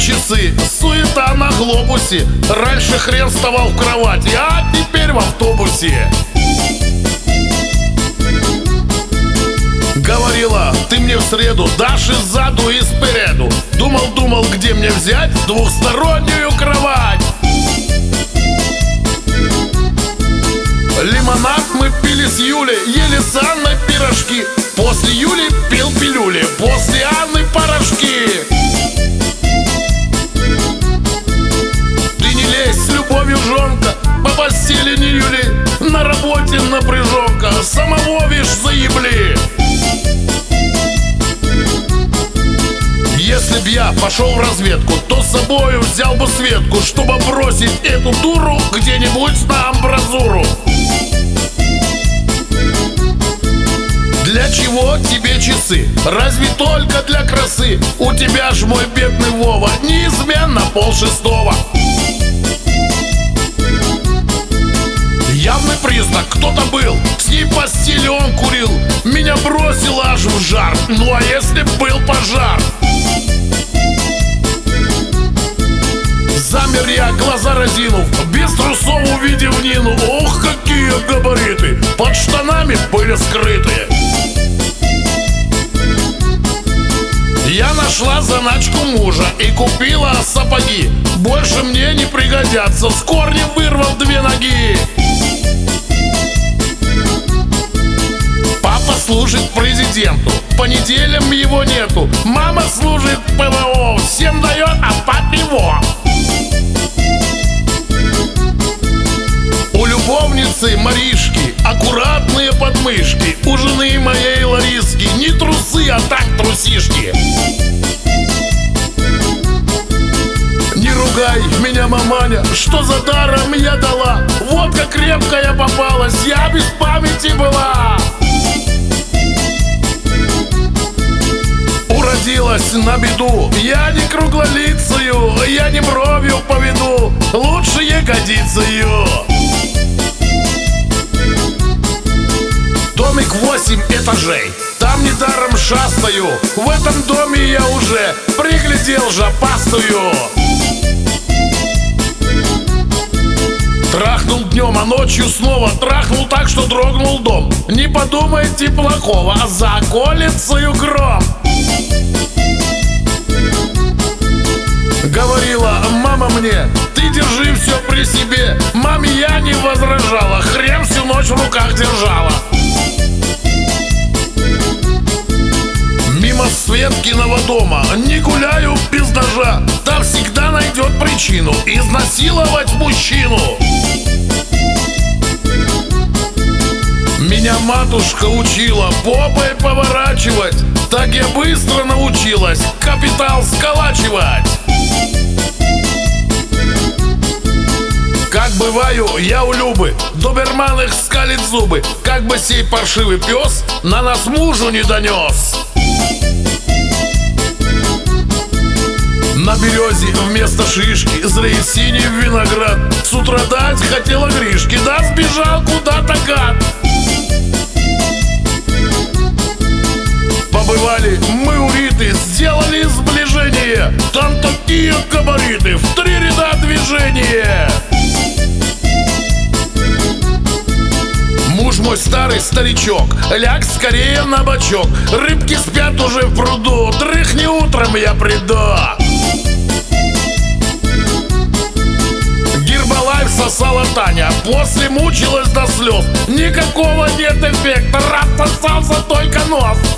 часы, суета на глобусе. Раньше хрен вставал в кровати, а теперь в автобусе. Говорила, ты мне в среду дашь и сзаду, и спереду. Думал, где мне взять двухстороннюю кровать. Лимонад мы пили с Юлей, ели с Анной пирожки. После Юли пил пилюли, после Анны порошки. Ты не лезь с любовью, жонка, по постели не юли. На работе напряженка, самого вишь заебли. Если б я пошел в разведку, то с собою взял бы Светку, чтобы бросить эту дуру где-нибудь на амбразуру. Для чего тебе часы? Разве только для красы? У тебя ж, мой бедный Вова, неизменно 5:30. Явный признак, кто-то был, с ней в постели он курил. Меня бросило аж в жар, ну а если б был пожар? Замер я, глаза разинув, без трусов увидев Нину. Ох, какие габариты, под штанами были скрыты. Я нашла заначку мужа и купила сапоги. Больше мне не пригодятся, с корнем вырвал 2 ноги. Папа служит президенту, по неделям его нету. Мама служит ПВО, всем дает, а папе во. У любовницы Маришки аккуратные подмышки. У жены моей Лариски не трусы, а так трусишки. Не ругай меня, маманя, что за даром я дала. Вот как крепко я попалась, я без памяти была. Уродилась на беду, я не круглолицую, я не бровью поведу, лучше ягодицею. Домик 8 этажей, там недаром шастаю. В этом доме я уже приглядел жопастую. Трахнул днем, а ночью снова трахнул так, что дрогнул дом. Не подумайте плохого, а за околицею гром. Говорила мама мне, ты держи все при себе. Маме я не возражала, хрен всю ночь в руках держала. Мимо Светкиного дома не гуляю без ножа. Там всегда найдет причину изнасиловать мужчину. Меня матушка учила попой поворачивать. Так я быстро научилась капитал сколачивать. Как бываю я у Любы, доберман их скалит зубы. Как бы сей паршивый пес на нас мужу не донес. На березе вместо шишки зреет синий виноград. С утра дать хотела Гришки, да сбежал куда-то гад. Побывали мы у Риты, сделали сближение. Там такие габариты, в 3 ряда движения. Муж мой старый старичок, ляг скорее на бочок. Рыбки спят уже в пруду, дрыхни, утром я приду. Гербалайф сосала Таня, после мучилась до слез. Никакого нет эффекта, раз сосался только нос.